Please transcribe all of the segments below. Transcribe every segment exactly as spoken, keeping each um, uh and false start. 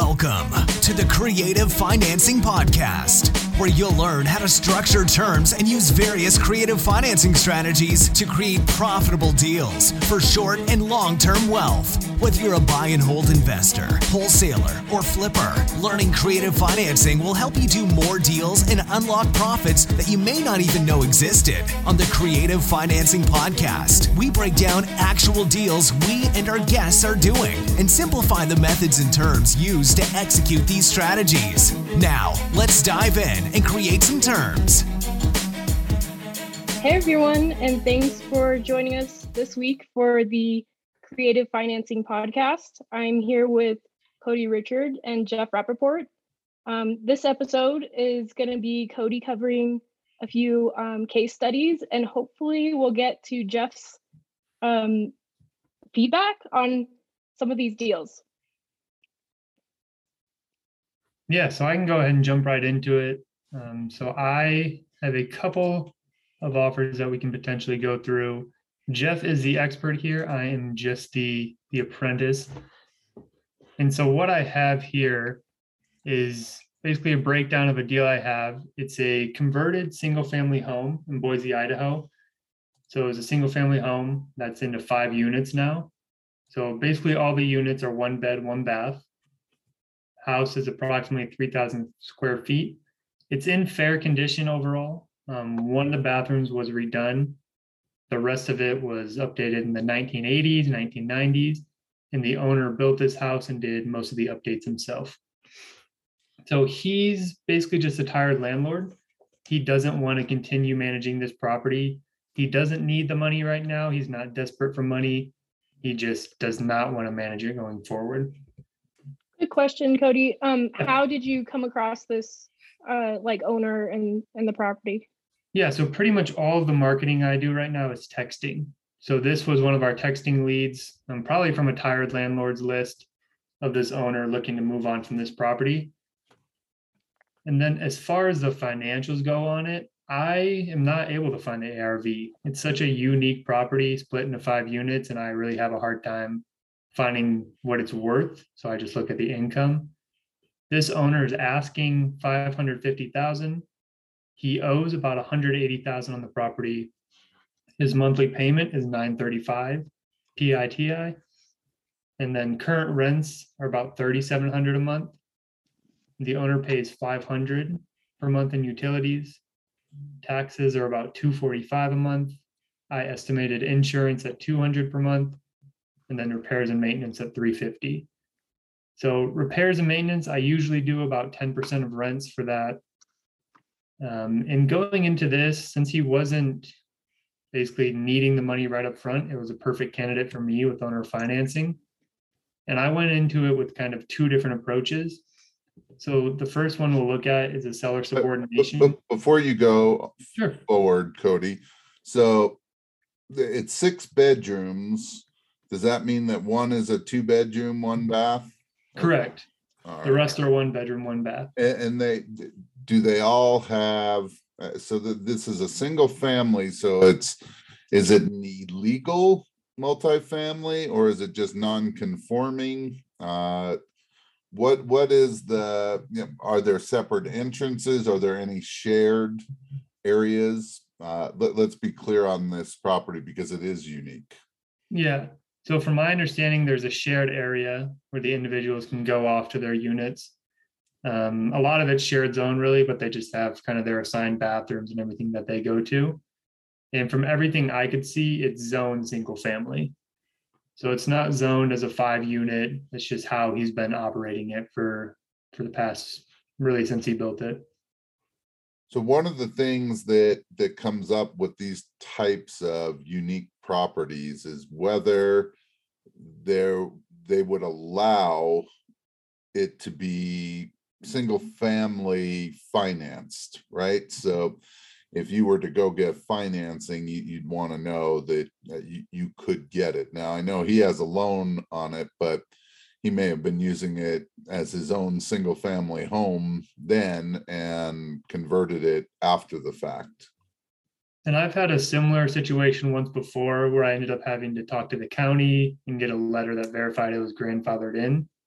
Welcome to the Creative Financing Podcast, where you'll learn how to structure terms and use various creative financing strategies to create profitable deals for short and long-term wealth. Whether you're a buy and hold investor, wholesaler, or flipper, learning creative financing will help you do more deals and unlock profits that you may not even know existed. On the Creative Financing Podcast, we break down actual deals we and our guests are doing and simplify the methods and terms used to execute these strategies. Now, let's dive in and create some terms. Hey everyone, and thanks for joining us this week for the Creative Financing Podcast. I'm here with Cody Richard and Jeff Rappaport. Um, this episode is going to be Cody covering a few um, case studies, and hopefully we'll get to Jeff's um, feedback on some of these deals. Yeah, so I can go ahead and jump right into it. Um, so I have a couple of offers that we can potentially go through. Jeff is the expert here. I am just the, the apprentice. And so what I have here is basically a breakdown of a deal I have. It's a converted single family home in Boise, Idaho. So it's a single family home that's into five units now. So basically all the units are one bed, one bath. House is approximately three thousand square feet. It's in fair condition overall. Um, one of the bathrooms was redone. The rest of it was updated in the nineteen eighties, nineteen nineties, and the owner built this house and did most of the updates himself. So he's basically just a tired landlord. He doesn't want to continue managing this property. He doesn't need the money right now. He's not desperate for money. He just does not want to manage it going forward. Good question, Cody. Um, how did you come across this uh, like owner and, and the property? Yeah, so pretty much all of the marketing I do right now is texting. So this was one of our texting leads, um, probably from a tired landlord's list of this owner looking to move on from this property. And then as far as the financials go on it, I am not able to find the A R V. It's such a unique property split into five units, and I really have a hard time finding what it's worth. So I just look at the income. This owner is asking five hundred fifty thousand dollars. He owes about one hundred eighty thousand dollars on the property. His monthly payment is nine thirty-five P I T I. And then current rents are about thirty-seven hundred dollars a month. The owner pays five hundred dollars per month in utilities. Taxes are about two hundred forty-five dollars a month. I estimated insurance at two hundred dollars per month. And then repairs and maintenance at three hundred fifty dollars. So repairs and maintenance, I usually do about ten percent of rents for that. Um, and going into this, since he wasn't basically needing the money right up front, it was a perfect candidate for me with owner financing. And I went into it with kind of two different approaches. So the first one we'll look at is a seller subordination. But, but before you go sure. forward, Cody, so it's six bedrooms. Does that mean that one is a two bedroom, one bath? Correct. Okay. The rest are one bedroom, one bath. And, and they do they all have? Uh, so that this is a single family. So it's is it legal multifamily or is it just non-conforming? Uh, what what is the? You know, are there separate entrances? Are there any shared areas? Uh, let, let's be clear on this property because it is unique. Yeah. So from my understanding, there's a shared area where the individuals can go off to their units. Um, a lot of it's shared zone really, but they just have kind of their assigned bathrooms and everything that they go to. And from everything I could see, it's zoned single family. So it's not zoned as a five unit. It's just how he's been operating it for, for the past, really since he built it. So one of the things that that comes up with these types of unique properties is whether there they would allow it to be single family financed, right? So if you were to go get financing, you, you'd want to know that uh, you, you could get it. Now I know he has a loan on it, but he may have been using it as his own single family home then and converted it after the fact. And I've had a similar situation once before where I ended up having to talk to the county and get a letter that verified it was grandfathered in.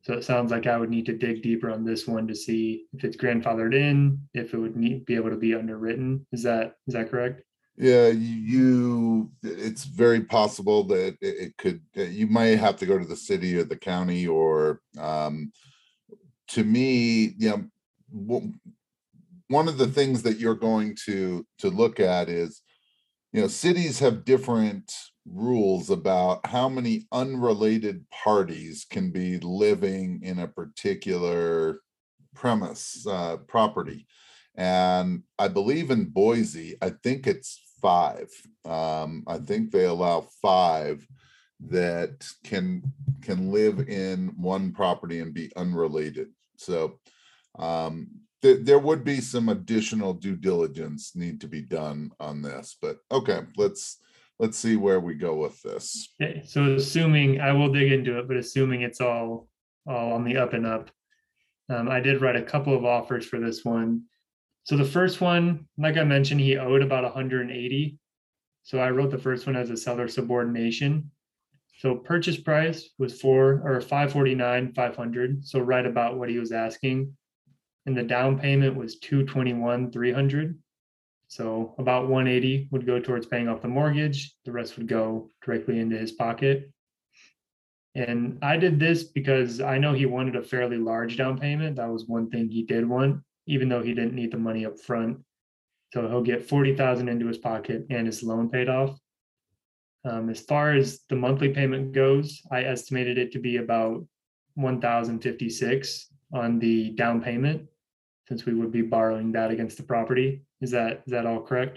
So it sounds like I would need to dig deeper on this one to see if it's grandfathered in, if it would need, be able to be underwritten. Is that, is that correct? Yeah, you, it's very possible that it it could, you might have to go to the city or the county, or, um, to me, you know, w- one of the things that you're going to, to look at is, you know, cities have different rules about how many unrelated parties can be living in a particular premise, uh, property. And I believe in Boise, I think it's five. Um, I think they allow five that can can live in one property and be unrelated. So um, th- there would be some additional due diligence need to be done on this. But okay, let's let's see where we go with this. Okay, so assuming, I will dig into it, but assuming it's all, all on the up and up. Um, I did write a couple of offers for this one. So the first one, like I mentioned, he owed about one hundred eighty. So I wrote the first one as a seller subordination. So purchase price was four or five forty-nine, five hundred. So right about what he was asking. And the down payment was two twenty-one, three hundred. So about one eighty would go towards paying off the mortgage. The rest would go directly into his pocket. And I did this because I know he wanted a fairly large down payment. That was one thing he did want, even though he didn't need the money up front. So he'll get forty thousand into his pocket and his loan paid off. Um, as far as the monthly payment goes, I estimated it to be about one thousand fifty-six on the down payment, since we would be borrowing that against the property. Is that, is that all correct?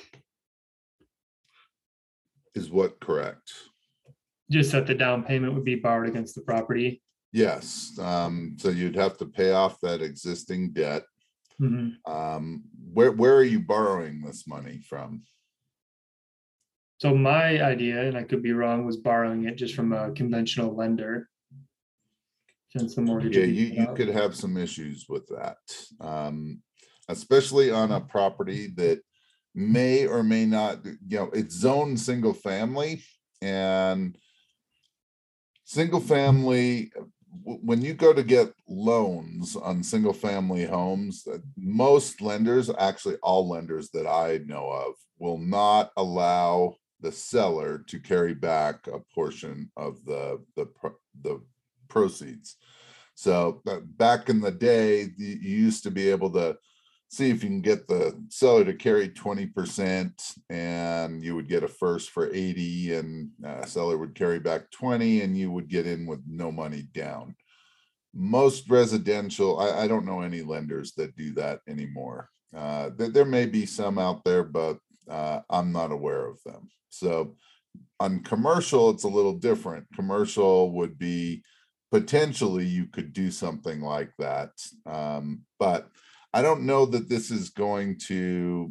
Is what correct? Just that the down payment would be borrowed against the property. Yes, um, so you'd have to pay off that existing debt. Mhm. Um, where, where are you borrowing this money from? So my idea, and I could be wrong, was borrowing it just from a conventional lender, since the mortgage. Yeah, would be you, paid you off. could have some issues with that. Um, especially on a property that may or may not, you know, it's zoned single family, and single family, w- when you go to get loans on single family homes, uh, most lenders, actually all lenders that I know of, will not allow the seller to carry back a portion of the the pro- the proceeds. So uh, back in the day, you, you used to be able to see if you can get the seller to carry twenty percent, and you would get a first for eighty, and uh, seller would carry back twenty, and you would get in with no money down. Most residential, I, I don't know any lenders that do that anymore. Uh, there, there may be some out there, but uh, I'm not aware of them. So on commercial, it's a little different. Commercial would be potentially you could do something like that. Um, but I don't know that this is going to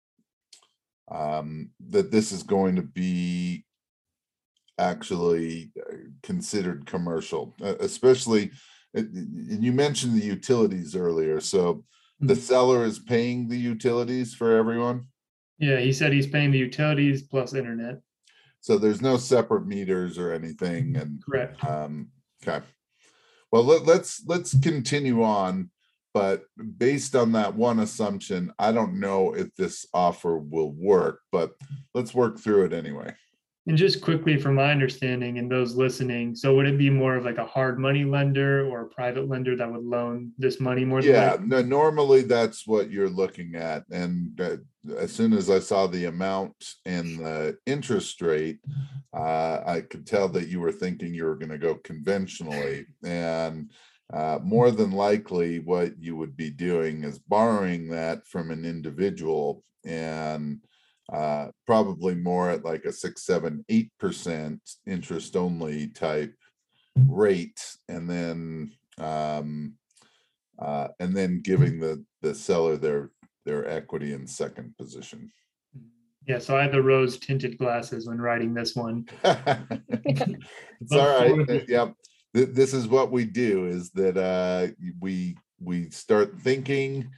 um, that this is going to be actually uh, considered commercial, uh, especially. uh, And you mentioned the utilities earlier, so the Mhm. seller is paying the utilities for everyone. Yeah, he said he's paying the utilities plus internet. So there's no separate meters or anything, and Correct. um, okay. Well, let, let's let's continue on. But based on that one assumption, I don't know if this offer will work, but let's work through it anyway. And just quickly, from my understanding and those listening, so would it be more of like a hard money lender or a private lender that would loan this money more than Yeah, likely? no, normally that's what you're looking at. And uh, as soon as I saw the amount and the interest rate, uh, I could tell that you were thinking you were going to go conventionally. And uh, more than likely, what you would be doing is borrowing that from an individual, and uh, probably more at like a six, seven, eight percent interest only type rate, and then um, uh, and then giving the the seller their their equity in second position. Yeah, so I had the rose tinted glasses when writing this one. It's But all right. for Uh, the- Yep. Th- This is what we do, is that uh, we we start thinking,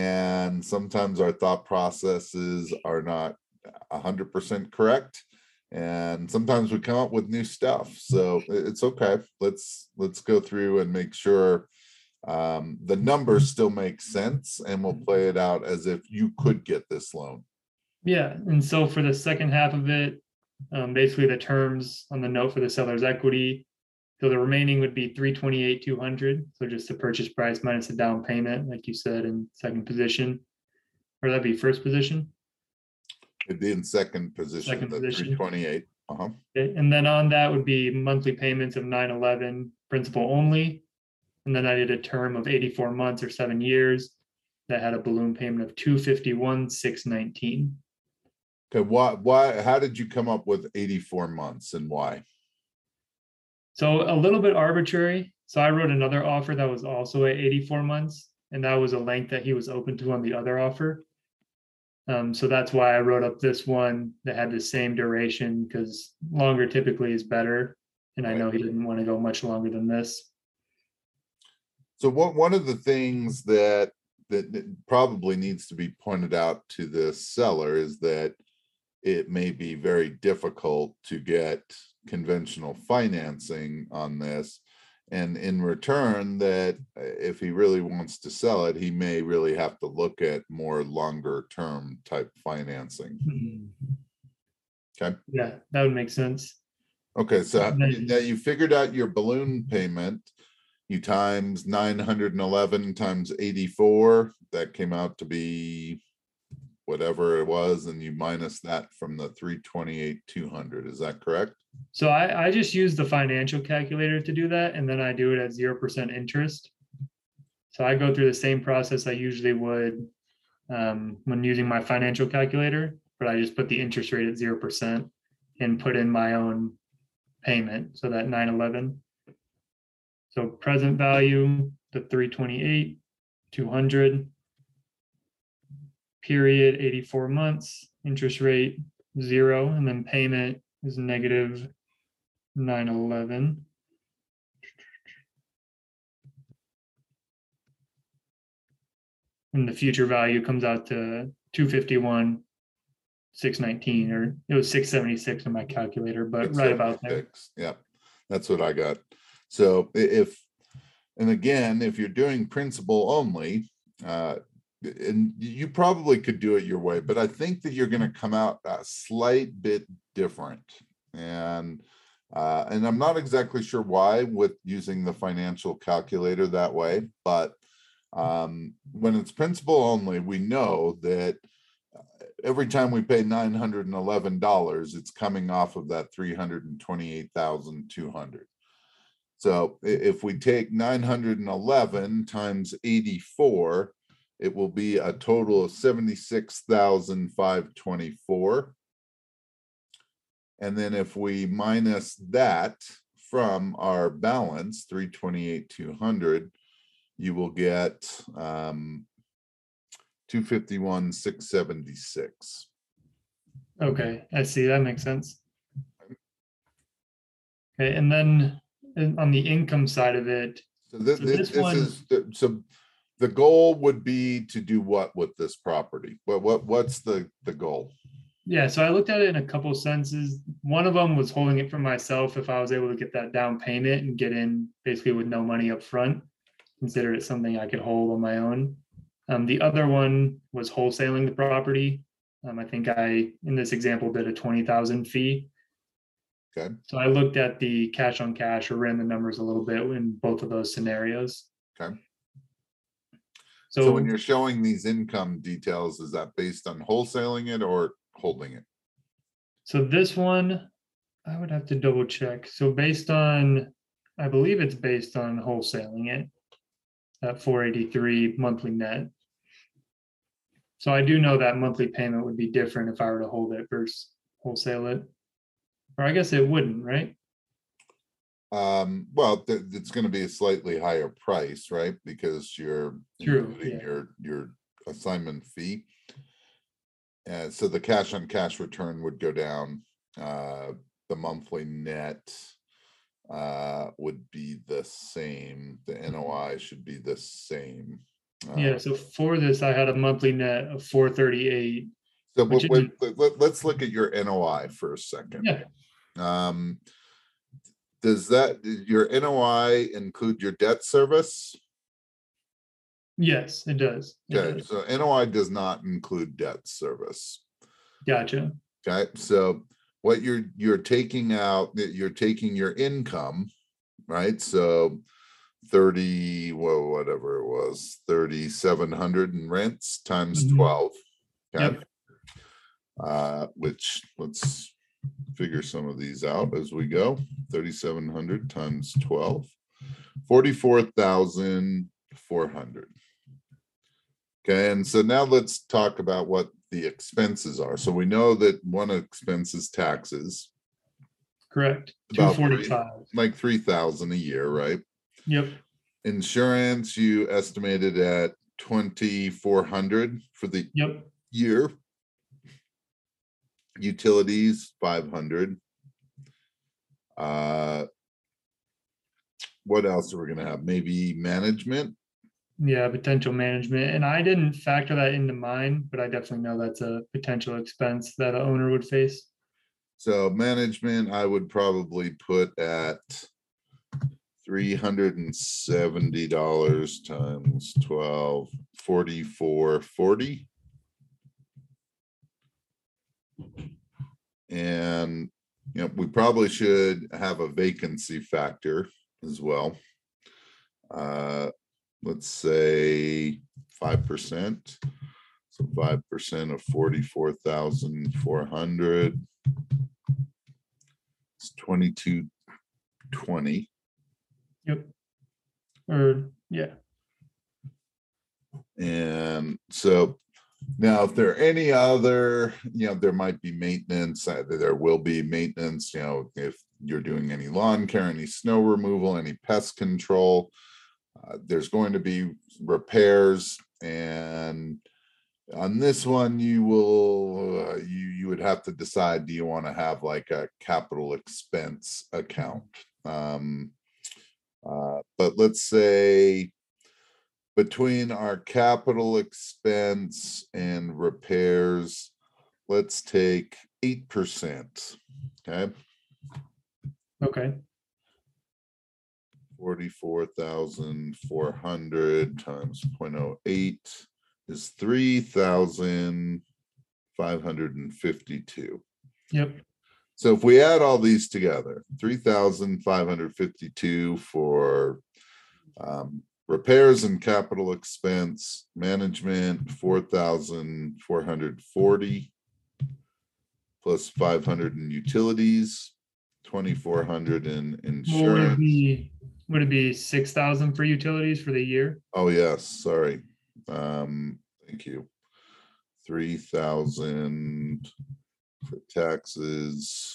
and sometimes our thought processes are not a hundred percent correct. And sometimes we come up with new stuff. So it's okay. Let's let's go through and make sure um, the numbers still make sense, and we'll play it out as if you could get this loan. Yeah, and so for the second half of it, um, basically the terms on the note for the seller's equity. So the remaining would be three twenty-eight, two hundred. So just the purchase price minus the down payment, like you said, in second position, or that'd be first position. It'd be in second position, Second the position. three twenty-eight. Uh-huh. Okay, and then on that would be monthly payments of nine eleven, principal only. And then I did a term of eighty-four months or seven years that had a balloon payment of two fifty-one, six nineteen. Okay, why, why, how did you come up with eighty-four months and why? So a little bit arbitrary. So I wrote another offer that was also at eighty-four months, and that was a length that he was open to on the other offer. Um, so that's why I wrote up this one that had the same duration, because longer typically is better. And I know he didn't want to go much longer than this. So what, one of the things that, that that probably needs to be pointed out to the seller is that it may be very difficult to get conventional financing on this. And in return, that if he really wants to sell it, he may really have to look at more longer term type financing. Okay. Yeah, that would make sense. Okay, so Then- now you figured out your balloon payment. You times nine hundred eleven times eighty-four, that came out to be whatever it was, and you minus that from the three twenty-eight, two hundred. Is that correct? So I, I just use the financial calculator to do that, and then I do it at zero percent interest. So I go through the same process I usually would um, when using my financial calculator, but I just put the interest rate at zero percent and put in my own payment. So that nine eleven. So present value, the three twenty-eight, two hundred. Period, eighty-four months, interest rate zero, and then payment is negative nine eleven. And the future value comes out to two fifty-one, six nineteen, or it was six seventy-six in my calculator, but right about there. Yeah, that's what I got. So i- if, and again, if you're doing principal only, uh, and you probably could do it your way, but I think that you're going to come out a slight bit different. And uh, and I'm not exactly sure why with using the financial calculator that way, but um, when it's principal only, we know that every time we pay nine hundred eleven dollars, it's coming off of that three hundred twenty-eight thousand two hundred. So i- if we take nine hundred eleven times eighty-four, it will be a total of seventy-six thousand five hundred twenty-four. And then if we minus that from our balance, three twenty-eight, two hundred, you will get um, two fifty-one, six seventy-six. Okay, I see, that makes sense. Okay, and then in- on the income side of it, So this, So this, this this one- is, the- so the goal would be to do what with this property? What, what, what's the, the goal? yeah, so I looked at it in a couple senses. One of them was holding it for myself if I was able to get that down payment and get in basically with no money up front. Consider it something I could hold on my own. Um, the other one was wholesaling the property. Um, I think I, in this example, did a twenty thousand fee. Okay. So I looked at the cash on cash or ran the numbers a little bit in both of those scenarios. Okay. So, So when you're showing these income details, is that based on wholesaling it or holding it? so this one, I would have to double check. So based on, I believe it's based on wholesaling it at four eighty-three monthly net. So I do know that monthly payment would be different if I were to hold it versus wholesale it. Or I guess it wouldn't, right? Um, well, th- it's gonna be a slightly higher price, right? Because you're True, including yeah. your, your assignment fee. And so the cash on cash return would go down. Uh, the monthly net uh, would be the same. The N O I should be the same. Uh, Yeah, so for this, I had a monthly net of four thirty-eight. So Which wait, is- wait, let, let's look at your N O I for a second. Yeah, Um, does that, does your N O I include your debt service? yes, it does. It Okay, does. so N O I does not include debt service. Gotcha. Okay, so what you're you're taking out, that you're taking your income, right? So thirty, well, whatever it was, thirty-seven hundred in rents times Mhm. twelve. Okay. Yep. Uh, which let's figure some of these out as we go. thirty-seven hundred times twelve, forty-four thousand four hundred. Okay, and so now let's talk about what the expenses are. So we know that one expense is taxes, Correct. Two about three, forty-five. like three thousand a year, right? Yep. Insurance, you estimated at twenty-four hundred for the Yep. year. Utilities, five hundred. Uh, what else are we gonna have? Maybe management? Yeah, potential management. And I didn't factor that into mine, but I definitely know that's a potential expense that a owner would face. So management, I would probably put at three hundred and seventy dollars times twelve, forty-four forty. And, you know, we probably should have a vacancy factor as well. Uh, let's say five percent. So five percent of forty-four thousand four hundred. It's twenty-two twenty. Yep. Or yeah. And so now, if there are any other, you know, there might be maintenance, uh, there will be maintenance, you know, if you're doing any lawn care, any snow removal, any pest control, uh, there's going to be repairs. And on this one, you will, uh, you, you would have to decide, do you want to have like a capital expense account? Um, uh, but let's say, between our capital expense and repairs, let's take eight percent, okay? Okay. forty-four thousand four hundred times zero point zero eight is three thousand five hundred fifty-two. Yep. So if we add all these together, three thousand five hundred fifty-two for um, repairs and capital expense, management, four thousand four hundred forty, plus five hundred in utilities, twenty-four hundred in Well, would it insurance. be, would it be six thousand for utilities for the year? Oh, yes, sorry. Um, thank you. three thousand for taxes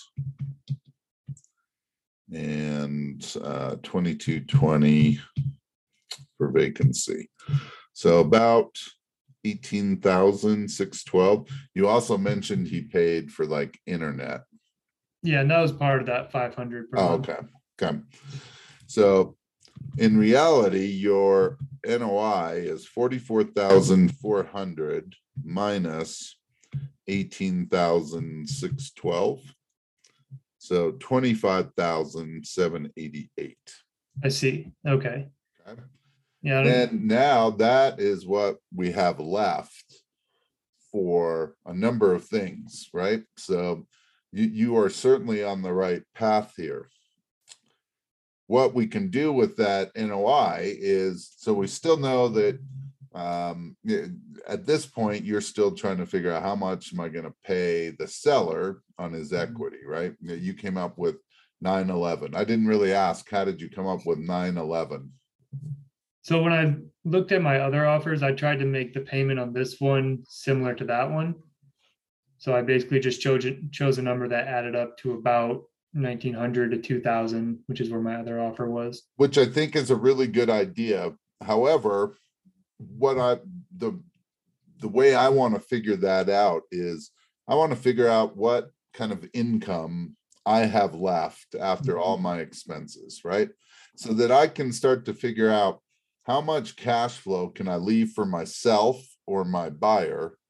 and uh, twenty-two twenty for vacancy. So about eighteen thousand six twelve. You also mentioned he paid for like internet. Yeah, and that was part of that five hundred per Oh, month. okay. Okay. So in reality, your N O I is forty-four thousand four hundred minus eighteen thousand six twelve. So twenty-five thousand seven eighty-eight. I see. Okay. Okay. Yeah. I don't- And now that is what we have left for a number of things, right? So you, you are certainly on the right path here. What we can do with that N O I is, so we still know that um, at this point, you're still trying to figure out how much am I going to pay the seller on his equity, right? You came up with nine eleven. I didn't really ask, how did you come up with nine eleven? So when I looked at my other offers, I tried to make the payment on this one similar to that one. So I basically just chose chose a number that added up to about nineteen hundred to two thousand, which is where my other offer was. Which I think is a really good idea. However, what I the the way I want to figure that out is I want to figure out what kind of income I have left after all my expenses, right? So that I can start to figure out how much cash flow can I leave for myself or my buyer,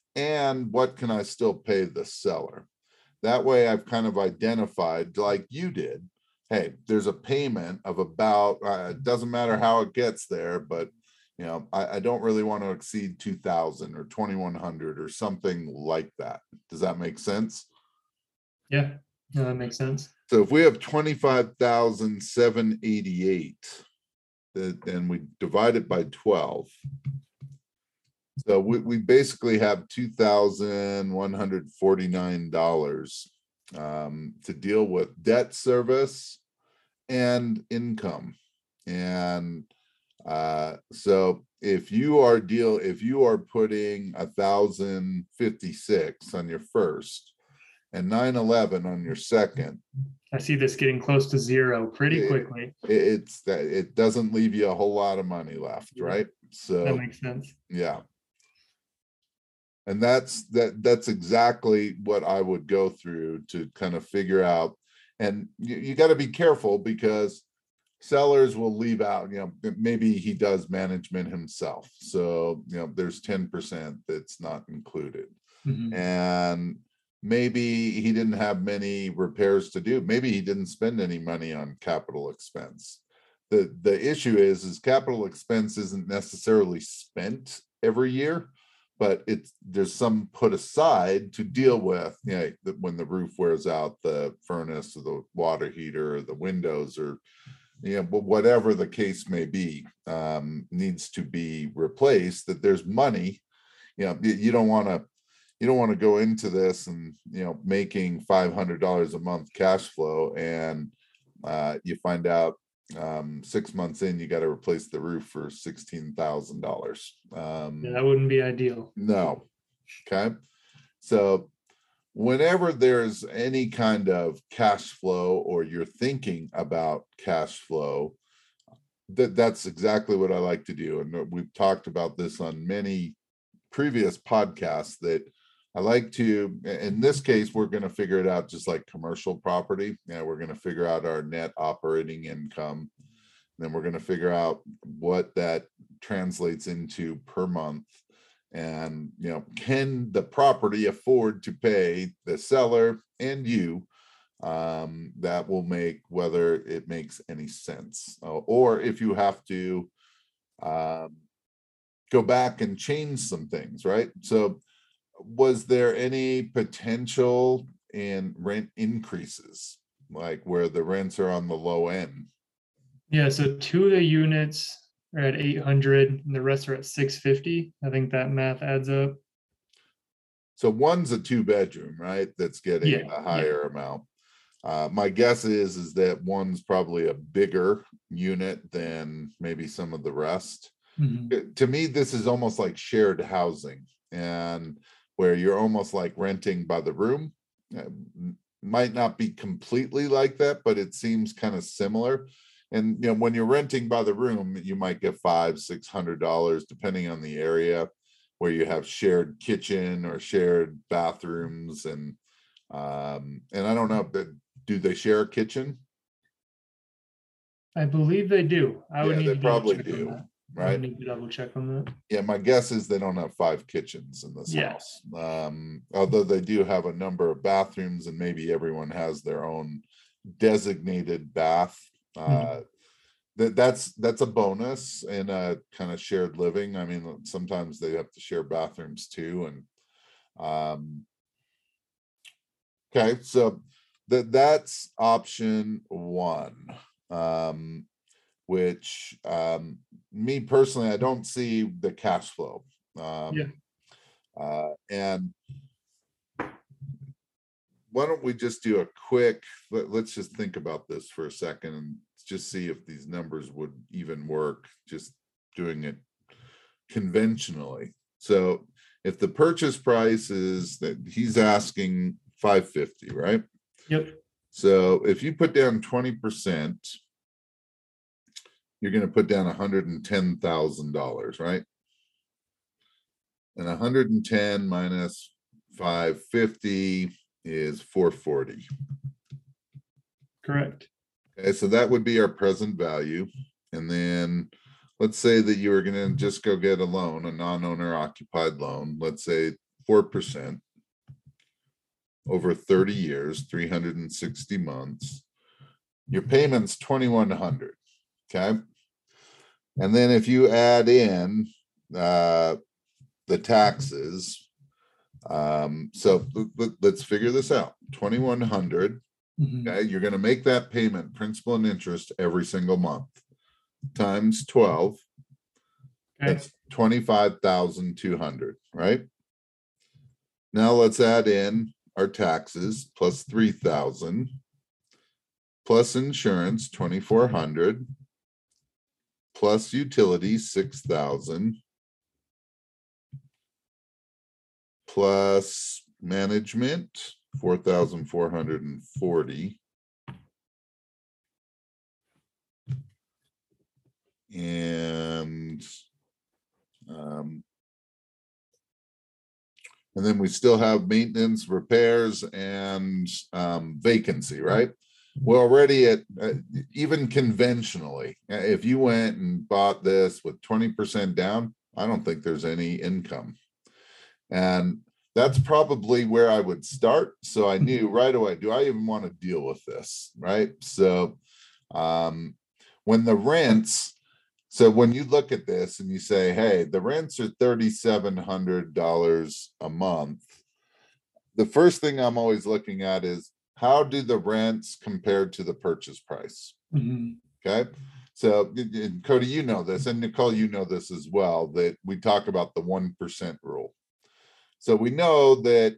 and what can I still pay the seller? That way I've kind of identified, like you did, hey, there's a payment of about, uh, it doesn't matter how it gets there, but you know, I, I don't really want to exceed two thousand or twenty-one hundred or something like that. Does that make sense? Yeah, no, that makes sense. So if we have twenty-five thousand seven hundred eighty-eight, then we divide it by twelve. So we, we basically have two thousand one hundred forty-nine dollars um, to deal with debt service and income. And uh, so if you are deal, if you are putting a thousand fifty-six on your first and nine eleven on your second, I see this getting close to zero pretty it, quickly. It's that it doesn't leave you a whole lot of money left, right? So that makes sense. Yeah. And that's that that's exactly what I would go through to kind of figure out. And you, you got to be careful because sellers will leave out, you know, maybe he does management himself. So, you know, there's ten percent that's not included. Mm-hmm. And maybe he didn't have many repairs to do. Maybe he didn't spend any money on capital expense. The the issue is, is capital expense isn't necessarily spent every year, but it's there's some put aside to deal with, you know, the, when the roof wears out, the furnace or the water heater or the windows or, you know, but whatever the case may be, um, needs to be replaced, that there's money. You know, you, you don't want to you don't want to go into this and, you know, making five hundred dollars a month cash flow and uh, you find out um, six months in, you got to replace the roof for sixteen thousand dollars. Um, yeah, that wouldn't be ideal. No. Okay. So whenever there's any kind of cash flow or you're thinking about cash flow, that that's exactly what I like to do. And we've talked about this on many previous podcasts, that I like to, in this case, we're going to figure it out just like commercial property. Yeah, we're going to figure out our net operating income. Then we're going to figure out what that translates into per month. And, you know, can the property afford to pay the seller and you? Um, that will make whether it makes any sense. Uh, or if you have to um, go back and change some things, right? So was there any potential in rent increases, like where the rents are on the low end? Yeah, so two of the units are at eight hundred and the rest are at six fifty. I think that math adds up. So one's a two bedroom, right? That's getting yeah, a higher yeah. amount. Uh, my guess is, is that one's probably a bigger unit than maybe some of the rest. Mm-hmm. To me, this is almost like shared housing, and where you're almost like renting by the room. Uh, might not be completely like that, but it seems kind of similar. And, you know, when you're renting by the room, you might get five, six hundred dollars, depending on the area, where you have shared kitchen or shared bathrooms. And, um, and I don't know, but do they share a kitchen? I believe they do. I would yeah, need they to probably check do. On that. Right. I need to double check on that. Yeah, my guess is they don't have five kitchens in this yeah. house. Um, although they do have a number of bathrooms, and maybe everyone has their own designated bath. Uh, mm-hmm. that that's that's a bonus in a kind of shared living. I mean, sometimes they have to share bathrooms too. And um, okay, so that that's option one. Um, which um, me personally, I don't see the cash flow. Um, yeah. uh, and why don't we just do a quick, let, let's just think about this for a second and just see if these numbers would even work, just doing it conventionally. So if the purchase price is that he's asking five fifty, right? Yep. So if you put down twenty percent, you're going to put down one hundred ten thousand dollars, right? And one hundred ten minus five fifty is four forty. Correct. Okay, so that would be our present value. And then let's say that you were going to just go get a loan, a non-owner occupied loan, let's say four percent over thirty years, three hundred sixty months, your payment's twenty-one hundred. Okay. And then if you add in uh, the taxes, um, so let, let's figure this out. twenty-one hundred. Mhm. Okay, you're going to make that payment, principal and interest, every single month, times twelve. Okay. That's twenty-five thousand two hundred, right? Now let's add in our taxes plus three thousand, plus insurance twenty-four hundred, plus utilities six thousand, plus management four thousand four hundred forty. And um, and then we still have maintenance, repairs, and um, vacancy, right? We're already at, uh, even conventionally, uh, if you went and bought this with twenty percent down, I don't think there's any income. And that's probably where I would start. So I knew right away, do I even want to deal with this, right? So um, when the rents, so when you look at this and you say, hey, the rents are thirty-seven hundred dollars a month, the first thing I'm always looking at is, how do the rents compare to the purchase price? Mhm. Okay. So, and Cody, you know this, and Nicole, you know this as well, that we talk about the one percent rule. So we know that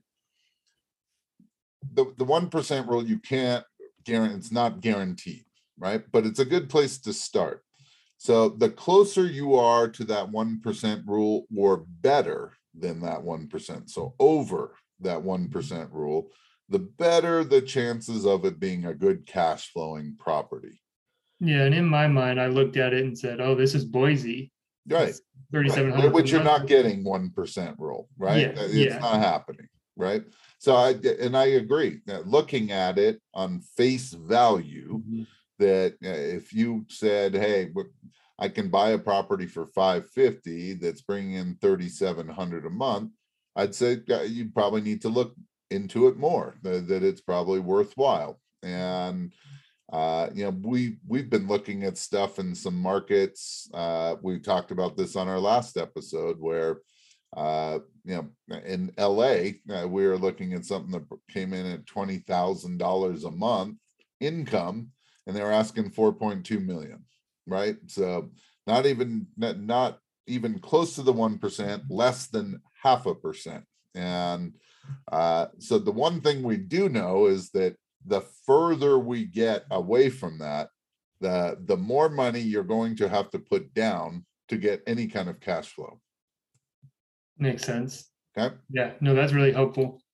the, the one percent rule, you can't guarantee, it's not guaranteed, right? But it's a good place to start. So the closer you are to that one percent rule, or better than that one percent, so over that one percent rule, the better the chances of it being a good cash flowing property. Yeah, and in my mind, I looked at it and said, "Oh, this is Boise, Right. thirty-seven Right. hundred." Which you're not getting one percent rule, right? Yeah, It's yeah. not happening, right? So I, and I agree that looking at it on face value, Mhm. that uh, if you said, hey, w- I can buy a property for five fifty that's bringing in thirty-seven hundred a month, I'd say uh, you probably need to look into it more, that, that it's probably worthwhile. And uh, you know, we we've been looking at stuff in some markets. Uh, we talked about this on our last episode, where uh, you know, in L A, uh, we were looking at something that came in at twenty thousand dollars a month income, and they were asking four point two million, right? So not even not, not even close to the one percent, less than half a percent. And uh, so the one thing we do know is that the further we get away from that, the the more money you're going to have to put down to get any kind of cash flow. Makes sense. Okay. Yeah, no, that's really helpful.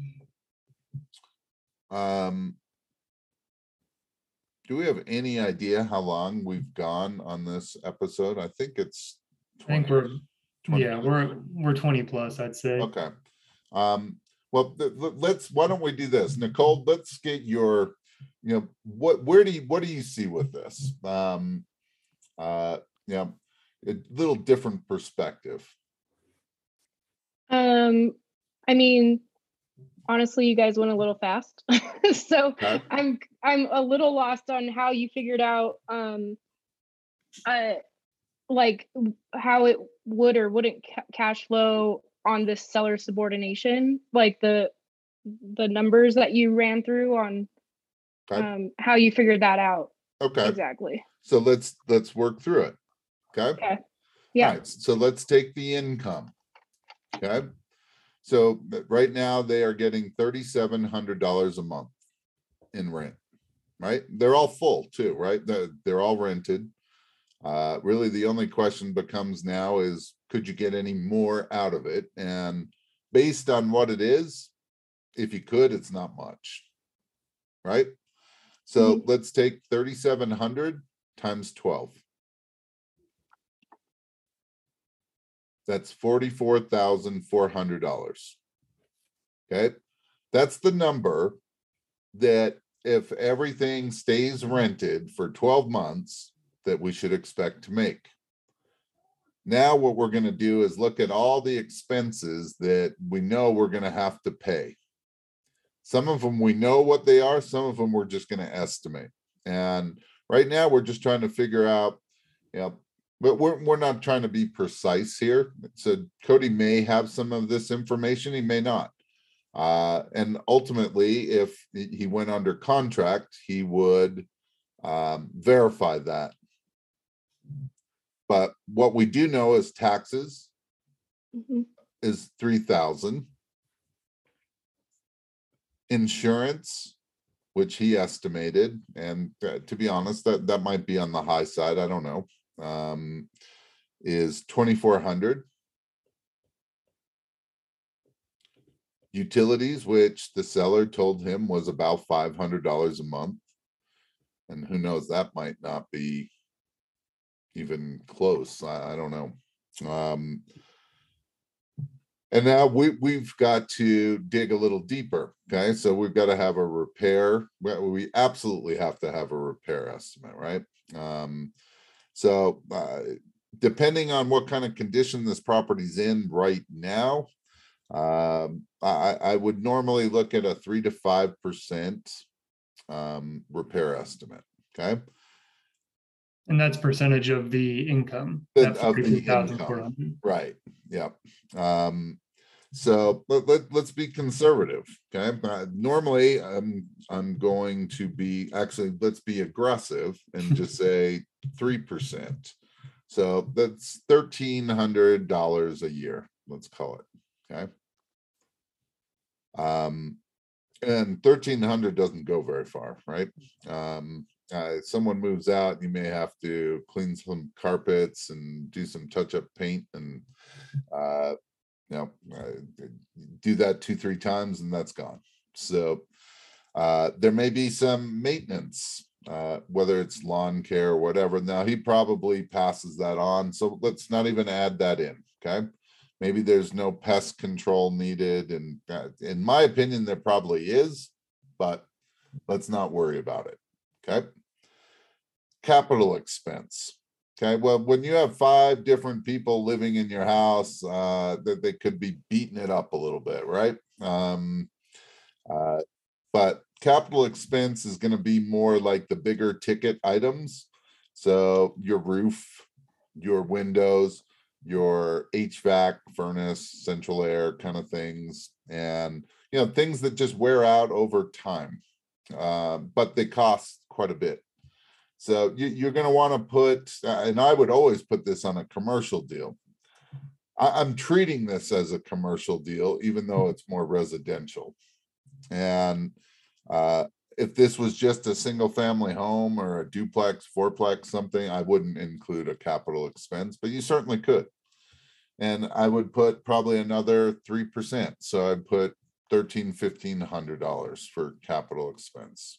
Um, do we have any idea how long we've gone on this episode? I think it's I think twenty. we're twenty yeah, minutes. we're we're twenty plus, I'd say. Okay. Um, well, th- th- let's, why don't we do this? Nicole, let's get your, you know, what, where do you, what do you see with this? Um, uh, you know, a little different perspective. Um, I mean, honestly, you guys went a little fast. So Okay. I'm I'm a little lost on how you figured out um uh like how it would or wouldn't ca- cash flow on this seller subordination, like the the numbers that you ran through on Okay. um how you figured that out Okay. exactly. So let's, let's work through it. Okay. Okay. Yeah. All right. So let's take the income. Okay. So but right now they are getting thirty-seven hundred dollars a month in rent, right? They're all full too, right? They're, they're all rented. Uh, really, the only question becomes now is, could you get any more out of it? And based on what it is, if you could, it's not much, right? So Mhm. let's take thirty-seven hundred times twelve. That's forty-four thousand four hundred dollars. Okay. That's the number that if everything stays rented for twelve months, that we should expect to make. Now what we're going to do is look at all the expenses that we know we're going to have to pay. Some of them we know what they are, some of them we're just going to estimate. And right now we're just trying to figure out, you know, but we're, we're not trying to be precise here. So Cody may have some of this information, he may not. Uh, and ultimately, if he went under contract, he would um, verify that. But what we do know is taxes mm-hmm. is three thousand. Insurance, which he estimated, and uh, to be honest, that, that might be on the high side, I don't know, um, is twenty-four hundred. Utilities, which the seller told him was about five hundred dollars a month. And who knows, that might not be even close. I, I don't know. Um, and now we, we've got to dig a little deeper. Okay. So we've got to have a repair. We absolutely have to have a repair estimate, right? Um, so uh, depending on what kind of condition this property's in right now, um, I, I would normally look at a three to five percent um, repair estimate. Okay. And that's percentage of the income. The, that of the income. Right. Yep. Um, so let, let, let's be conservative. Okay. Uh, normally I'm, I'm going to be actually, let's be aggressive and just say three percent. So that's thirteen hundred dollars a year. Let's call it. Okay. Um, and thirteen hundred doesn't go very far, right? Um, uh, someone moves out, you may have to clean some carpets and do some touch-up paint, and uh, you know, uh, do that two, three times, and that's gone. So uh, there may be some maintenance, uh, whether it's lawn care or whatever. Now he probably passes that on, so let's not even add that in. Okay. Maybe there's no pest control needed. And uh, in my opinion, there probably is, but let's not worry about it. Okay. Capital expense. Okay. Well, when you have five different people living in your house, uh, that they could be beating it up a little bit, right? Um, uh, but capital expense is going to be more like the bigger ticket items. So your roof, your windows, your H V A C, furnace, central air kind of things, and you know, things that just wear out over time, uh, but they cost quite a bit. So you, you're going to want to put, uh, and I would always put this on a commercial deal. I, I'm treating this as a commercial deal, even though it's more residential. And uh, if this was just a single family home or a duplex, fourplex, something, I wouldn't include a capital expense, but you certainly could. And I would put probably another three percent. So I'd put thirteen, fifteen hundred dollars for capital expense.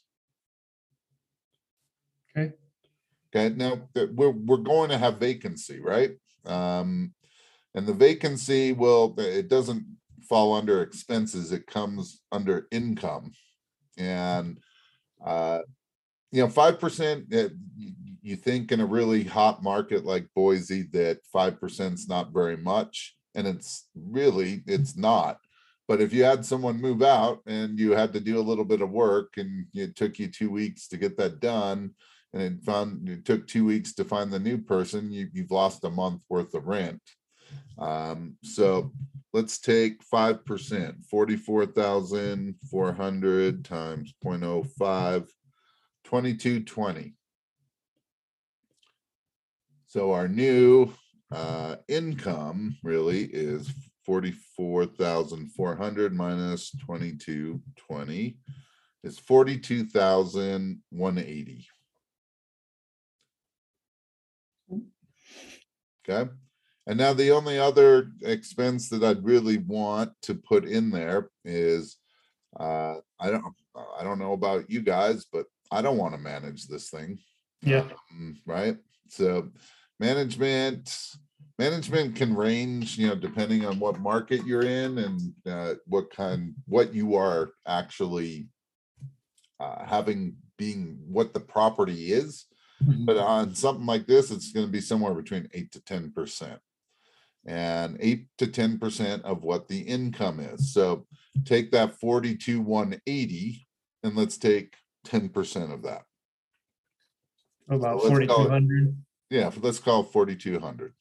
Okay. Okay. Now we're, we're going to have vacancy, right? Um, and the vacancy will, it doesn't fall under expenses. It comes under income. And, uh, you know, five percent, uh, you, you think in a really hot market like Boise that five percent is not very much. And it's really, it's not. But if you had someone move out and you had to do a little bit of work and it took you two weeks to get that done, and it found it took two weeks to find the new person, you, you've lost a month worth of rent. Um, so let's take five percent, forty-four thousand four hundred times zero point zero five, twenty-two twenty. So our new uh, income really is forty-four thousand four hundred minus twenty-two twenty is forty-two thousand one hundred eighty. Okay. And now the only other expense that I'd really want to put in there is, uh, I don't, I don't know about you guys, but I don't want to manage this thing. Yeah. Um, right. So management, management can range, you know, depending on what market you're in and uh, what kind, what you are actually uh, having being what the property is. Mm-hmm. But on something like this, it's going to be somewhere between eight to ten percent. and eight to ten percent of what the income is. So take that forty-two one eighty and let's take ten percent of that. About So let's call forty-two it- hundred. Yeah, let's call it forty-two hundred.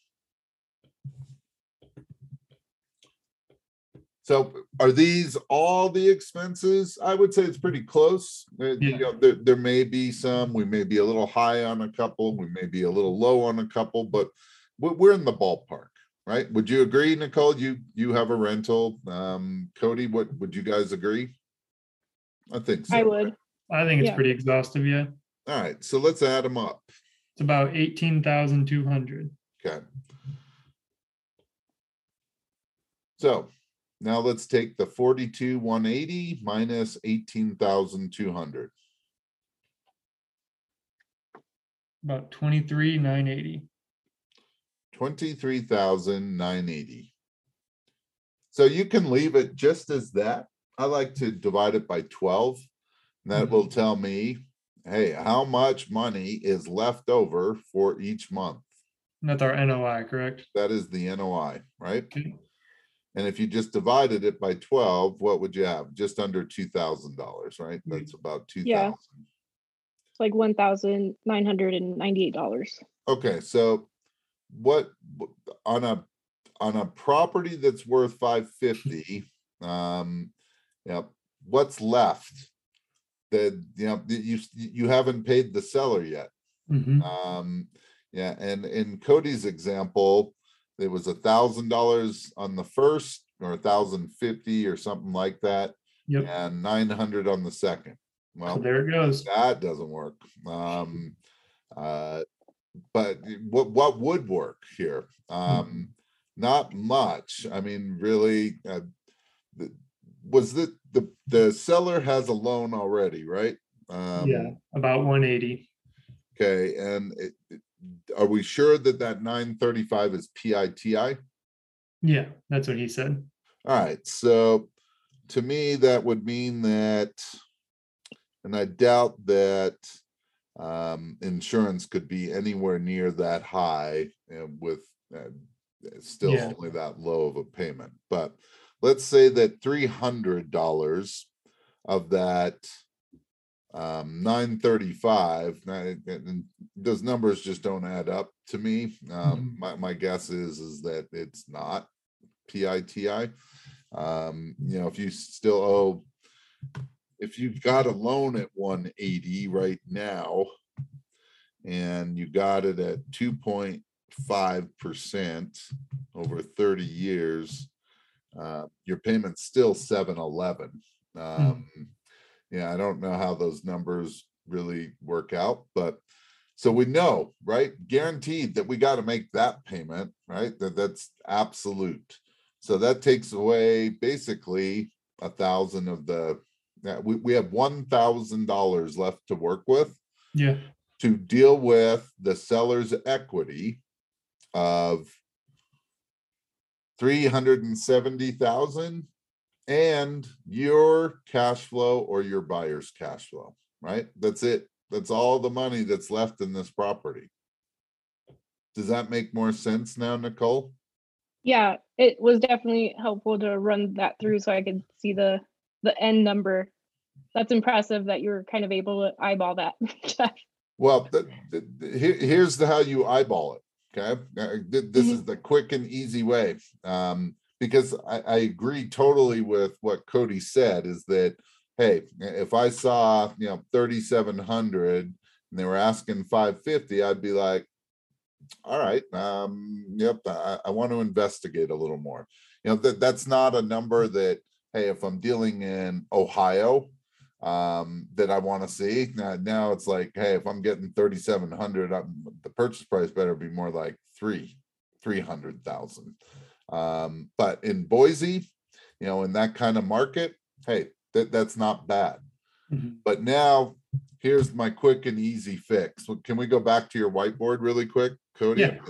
So are these all the expenses? I would say it's pretty close. Uh, you Yeah. know, there, there may be some, we may be a little high on a couple, we may be a little low on a couple, but we're, we're in the ballpark, right? Would you agree, Nicole? You, you have a rental. Um, Cody, what, would you guys agree? I think so. I would. I think it's Yeah. pretty exhaustive, yeah. All right, so let's add them up. It's about eighteen thousand two hundred. Okay. So now let's take the forty-two one eighty minus eighteen thousand two hundred. About twenty-three nine eighty. twenty-three thousand nine eighty. So you can leave it just as that. I like to divide it by twelve. And that will tell me, hey, how much money is left over for each month? That's our N O I, correct? That is the N O I, right? Okay. And if you just divided it by twelve, what would you have? Just under two thousand dollars, right? Mm. That's about two Yeah. thousand. It's like one thousand nine hundred ninety-eight dollars. Okay, so what on a on a property that's worth five fifty, um, yeah, what's left? That you know that you you haven't paid the seller yet. Mhm. Um, yeah, and in Cody's example, it was a thousand dollars on the first, or a thousand fifty, or something like that, Yep. and nine hundred on the second. So Well, there it goes. that doesn't work. Um, uh, but what what would work here? Um, not much. I mean, really, uh, the, was the the the seller has a loan already, right? Um, Yeah, about one eighty. Okay, and it, it- are we sure that that nine thirty-five is P I T I? Yeah, that's what he said. All right, so to me, that would mean that, and I doubt that um, insurance could be anywhere near that high and with uh, still Yeah. only that low of a payment. But let's say that three hundred dollars of that um, nine thirty-five, and and those numbers just don't add up to me. Um, Mhm. my, my guess is, is that it's not P I T I. Um, you know, if you still owe, if you've got a loan at one eighty right now, and you got it at two point five percent over thirty years, uh, your payment's still seven eleven. Um, yeah, I don't know how those numbers really work out, but so we know, right? Guaranteed that we got to make that payment, right? That that's absolute. So that takes away basically a thousand of the, yeah, we, we have one thousand dollars left to work with Yeah. to deal with the seller's equity of three hundred seventy thousand and your cash flow or your buyer's cash flow, right? That's it. That's all the money that's left in this property. Does that make more sense now, Nicole? Yeah, it was definitely helpful to run that through so I could see the the end number. That's impressive that you're kind of able to eyeball that. Well, the, the, the- here, here's the how you eyeball it. Okay, Uh, th- this is the quick and easy way. Um, because I, I agree totally with what Cody said. Is that, hey, if I saw, you know, thirty-seven hundred and they were asking five fifty, I'd be like, all right, um, yep, I, I want to investigate a little more. You know, that that's not a number that, hey, if I'm dealing in Ohio, um, that I want to see. Now, now it's like, hey, if I'm getting thirty-seven hundred, I'm, the purchase price better be more like three, three hundred thousand. Um, but in Boise, you know, in that kind of market, hey, that that's not bad. Mhm. But now here's my quick and easy fix. Well, can we go back to your whiteboard really quick, Cody? Yeah.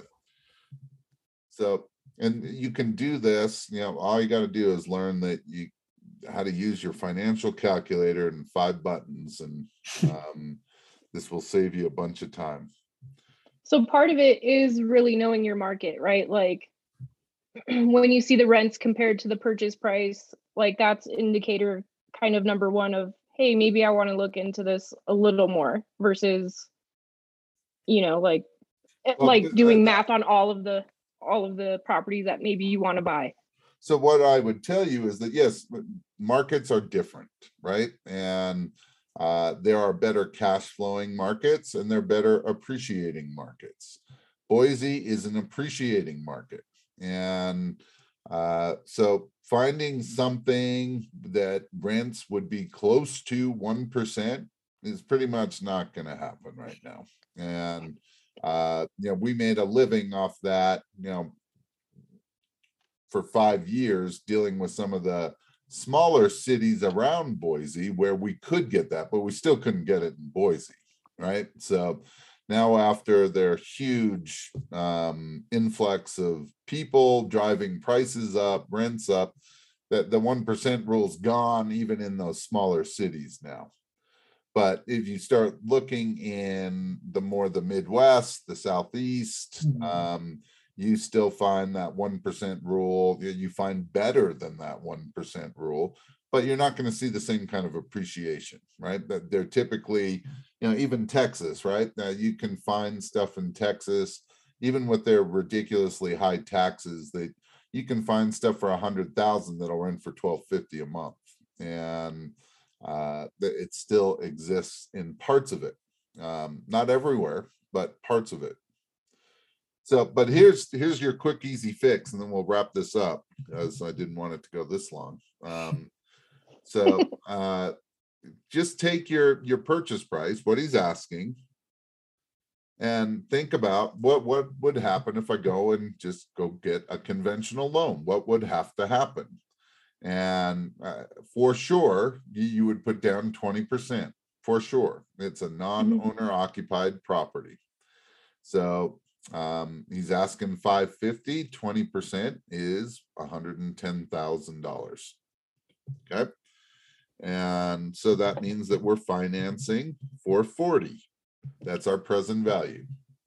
So, and you can do this, you know, all you got to do is learn that you, how to use your financial calculator and five buttons, and um, this will save you a bunch of time. So part of it is really knowing your market, right? Like when you see the rents compared to the purchase price, like that's indicator kind of number one of, hey, maybe I want to look into this a little more versus, you know, like Well, like uh, doing math on all of the all of the properties that maybe you want to buy. So what I would tell you is that, yes, markets are different, right? And uh, there are better cash flowing markets and there are better appreciating markets. Boise is an appreciating market. And uh, so finding something that rents would be close to one percent is pretty much not going to happen right now. And, uh, you know, we made a living off that, you know, for five years dealing with some of the smaller cities around Boise where we could get that, but we still couldn't get it in Boise, right? So now after their huge um, influx of people driving prices up, rents up, that the one percent rule's gone even in those smaller cities now. But if you start looking in the more the Midwest, the Southeast, mm-hmm. um, you still find that one percent rule. You find better than that one percent rule, but you're not going to see the same kind of appreciation, right? That they're typically, you know, even Texas, right? Uh, you can find stuff in Texas, even with their ridiculously high taxes, they you can find stuff for a hundred thousand that'll rent for twelve fifty a month, and uh, it still exists in parts of it, um, not everywhere, but parts of it. So, but here's here's your quick, easy fix, and then we'll wrap this up because I didn't want it to go this long. Um, so, uh, just take your your purchase price, what he's asking, and think about what what would happen if I go and just go get a conventional loan. What would have to happen? And uh, for sure, you, you would put down twenty percent for sure. It's a non-owner occupied property. So um, he's asking five fifty, twenty percent is one hundred ten thousand dollars. Okay. And so that means that we're financing four forty. That's our present value.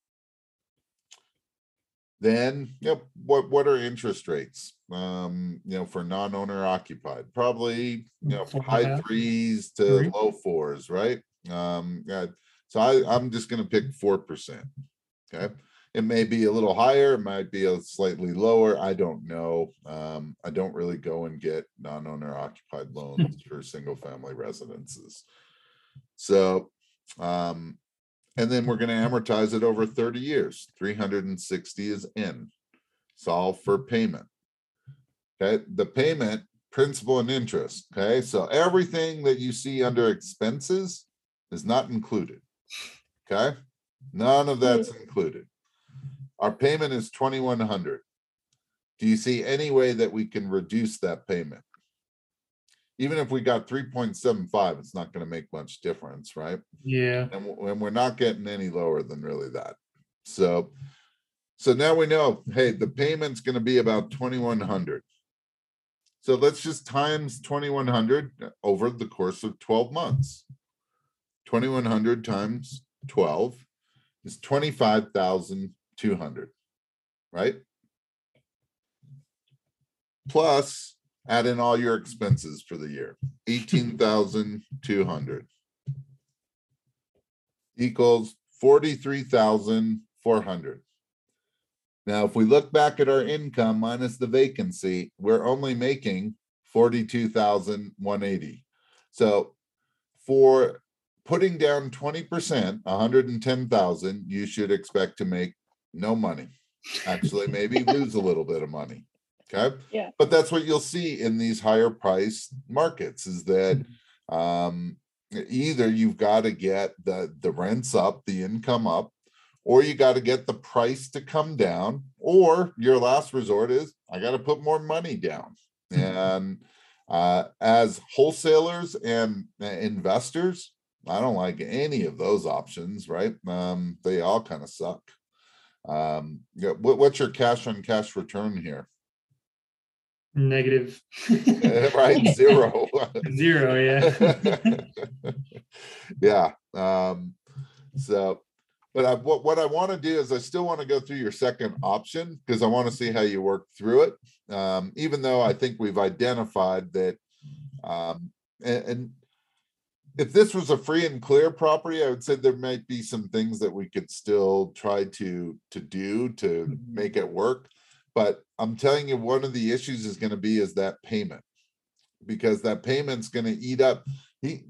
Then, you know, what, what are interest rates, um, you know, for non-owner occupied? Probably, you know, high threes to Three. low fours, right? Um, yeah, so I, I'm just going to pick four percent. Okay. It may be a little higher. It might be a slightly lower. I don't know. Um, I don't really go and get non-owner occupied loans for single family residences. So, um, and then we're going to amortize it over thirty years. three hundred sixty is in. Solve for payment. Okay. The payment, principal and interest. Okay. So everything that you see under expenses is not included. Okay. None of that's included. Our payment is twenty-one hundred. Do you see any way that we can reduce that payment? Even if we got three point seven five, it's not going to make much difference, right? Yeah. And, and we're not getting any lower than really that. So, so now we know, hey, the payment's going to be about twenty-one hundred. So let's just times twenty-one hundred over the course of twelve months. twenty-one hundred times twelve is twenty-five thousand two hundred, right? Plus, add in all your expenses for the year, eighteen thousand two hundred equals forty-three thousand four hundred. Now, if we look back at our income minus the vacancy, we're only making forty-two thousand one hundred eighty. So for putting down twenty percent, one hundred ten thousand, you should expect to make no money. Actually, maybe lose a little bit of money. Okay. Yeah. But that's what you'll see in these higher price markets is that um, either you've got to get the, the rents up, the income up, or you got to get the price to come down, or your last resort is I got to put more money down. And uh, as wholesalers and uh, investors, I don't like any of those options, right? Um, they all kind of suck. Um, yeah, what, what's your cash on cash return here? Negative. Right, zero. Zero, yeah. Yeah. Um, so But I, what, what I want to do is I still want to go through your second option because I want to see how you work through it. Um, even though I think we've identified that, um, and, and if this was a free and clear property, I would say there might be some things that we could still try to, to do to make it work. But I'm telling you, one of the issues is going to be is that payment, because that payment's going to eat up. He,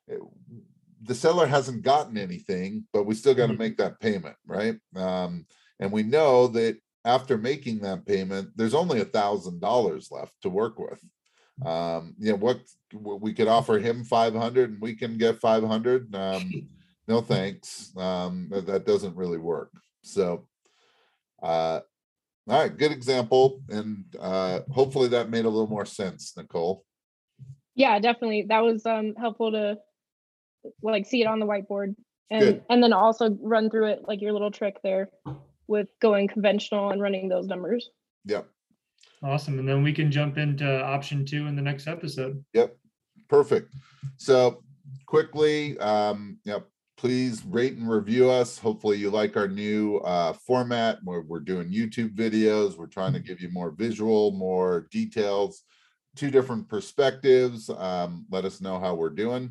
the seller hasn't gotten anything, but we still got to make that payment, right? Um, and we know that after making that payment, there's only a thousand dollars left to work with. Um, you know, what we could offer him five hundred and we can get five hundred. Um, no thanks. Um, that, that doesn't really work. So, uh, all right, good example. And uh, hopefully that made a little more sense, Nicole. Yeah, definitely. That was um, helpful to like see it on the whiteboard and, Good. and then also run through it, like your little trick there with going conventional and running those numbers. Yep. Awesome. And then we can jump into option two in the next episode. Yep. Perfect. So quickly, um, yep. Please rate and review us. Hopefully you like our new uh, format where we're doing YouTube videos. We're trying to give you more visual, more details, two different perspectives. Um, let us know how we're doing.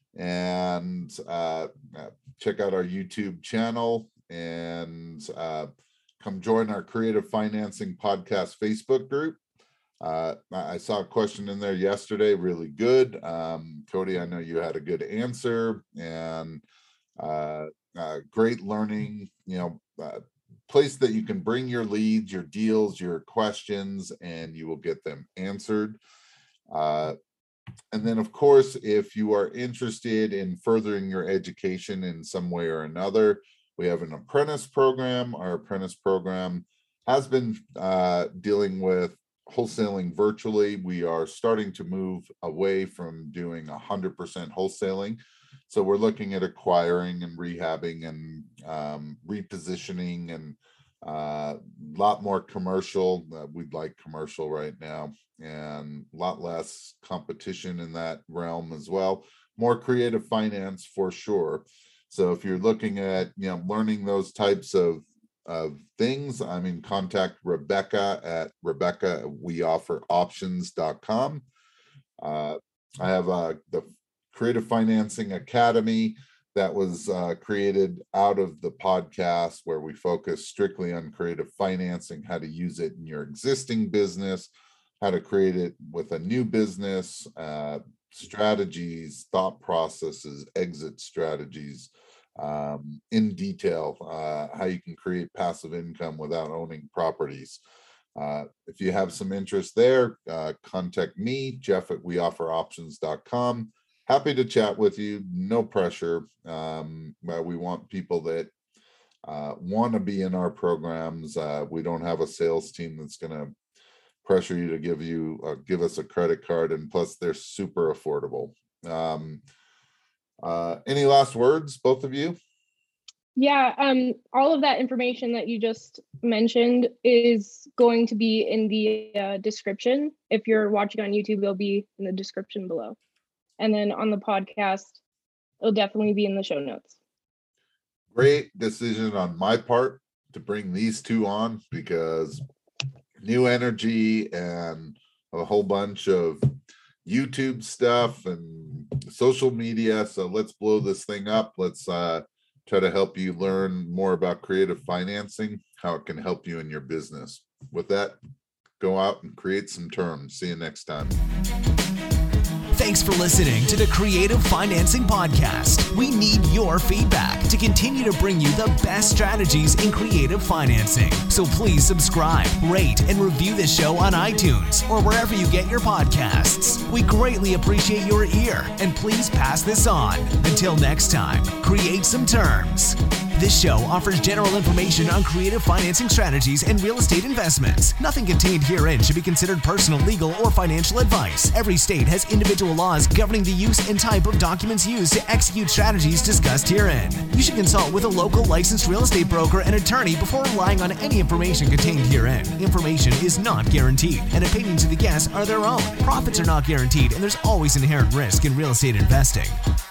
And uh, check out our YouTube channel and uh, come join our Creative Financing Podcast Facebook group. Uh, I saw a question in there yesterday, really good. Um, Cody, I know you had a good answer, and uh, uh, great learning, you know, uh, place that you can bring your leads, your deals, your questions, and you will get them answered. Uh, And then, of course, if you are interested in furthering your education in some way or another, we have an apprentice program. Our apprentice program has been uh, dealing with wholesaling virtually. We are starting to move away from doing one hundred percent wholesaling. So we're looking at acquiring and rehabbing and um, repositioning and a uh, lot more commercial. Uh, we'd like commercial right now, and a lot less competition in that realm as well. More creative finance for sure. So if you're looking at, you know, learning those types of of things, I mean, contact Rebecca at Rebecca we offer options dot com. Uh, I have uh, the Creative Financing Academy that was uh, created out of the podcast, where we focus strictly on creative financing, how to use it in your existing business, how to create it with a new business, uh, strategies, thought processes, exit strategies, um, in detail, uh, how you can create passive income without owning properties. Uh, if you have some interest there, uh, contact me, Jeff at we offer options dot com. Happy to chat with you, no pressure. Um, we want people that uh, want to be in our programs. Uh, we don't have a sales team that's going to pressure you to give you uh, give us a credit card, and plus they're super affordable. Um, uh, any last words, both of you? Yeah, um, all of that information that you just mentioned is going to be in the uh, description. If you're watching on YouTube, it'll be in the description below. And then on the podcast, it'll definitely be in the show notes. Great decision on my part to bring these two on, because new energy and a whole bunch of YouTube stuff and social media. So let's blow this thing up. Let's uh, try to help you learn more about creative financing, how it can help you in your business. With that, go out and create some terms. See you next time. Thanks for listening to the Creative Financing Podcast. We need your feedback to continue to bring you the best strategies in creative financing. So please subscribe, rate, and review this show on iTunes or wherever you get your podcasts. We greatly appreciate your ear, and please pass this on. Until next time, create some terms. This show offers general information on creative financing strategies and real estate investments. Nothing contained herein should be considered personal, legal, or financial advice. Every state has individual laws governing the use and type of documents used to execute strategies discussed herein. You should consult with a local licensed real estate broker and attorney before relying on any information contained herein. Information is not guaranteed, and opinions of the guests are their own. Profits are not guaranteed, and there's always inherent risk in real estate investing.